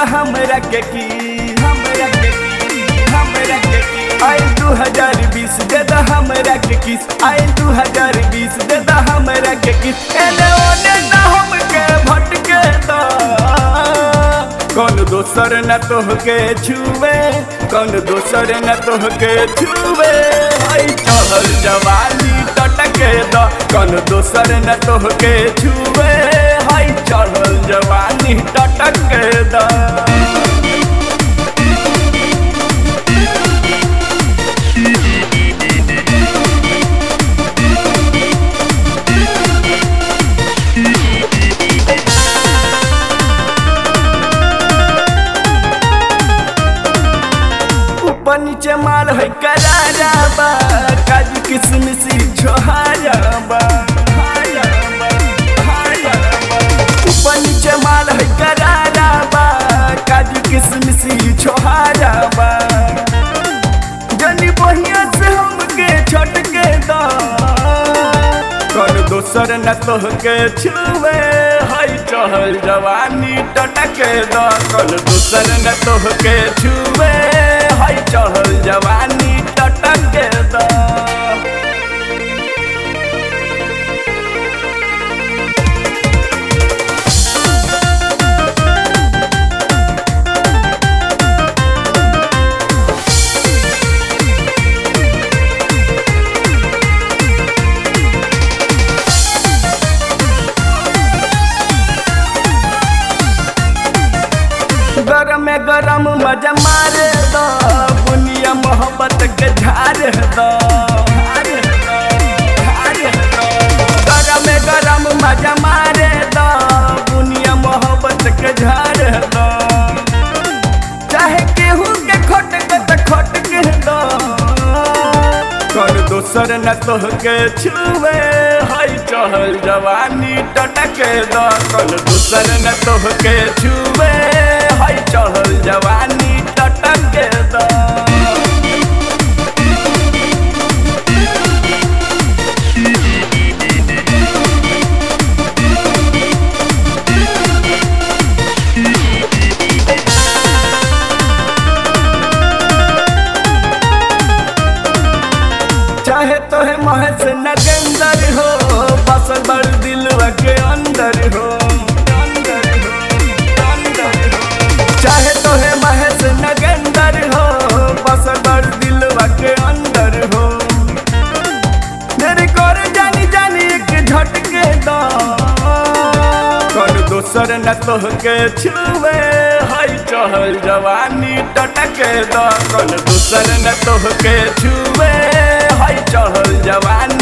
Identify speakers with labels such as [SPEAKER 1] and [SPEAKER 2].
[SPEAKER 1] हमरा के की हमरा के की हमरा के की आई 2020 दे दा हमरा के किस आई 2020 दे दा हमरा के किस एने ओने ना हमके भटके दा कौन दोसर न तोहके छुवे कौन दोसर न तोहके छुवे आई चढ़ल जवानी टटके दा कौन दोसर न तोहके छुवे आई चढ़ल जवानी टटके दा ऊपर नीचे माल है करारा बा काजू किशमिश छोहारा बा ऊपर नीचे माल है करारा बा काजू किशमिश छोहारा बा जनी बढ़िया से हमके छटके दा कौन दोसर न तोहके छुवे हई चढ़ल जवानी टटके दा कौन दोसर न तोहके छुवे हई चढ़ल जवानी टटके दा गरम में गरम मजा मारे दो बुनिया मोहब्बत के झारे दो गरम में गरम मजा मारे दो बुनिया मोहब्बत के झारे दो चाहे केहू के खट के दो कौन दोसर न तोहके छुवे हई चढ़ल जवानी टटके दो कौन दोसर न तोहके छुवे हई चढ़ल जवानी टटके दो चाहे तो है महस नगेंदर हो बसल बड़ दिलवा के अंदर हो चाहे तो है महस नगेंदर हो बसल बड़ दिलवा के अंदर हो मेरे कोर जानी जानी एक झटके दा कौन दोसर न तोहके छुवे हई चढ़ल जवानी टटके दा कौन दोसर न तोहके छुवे हई चढ़ल जवानी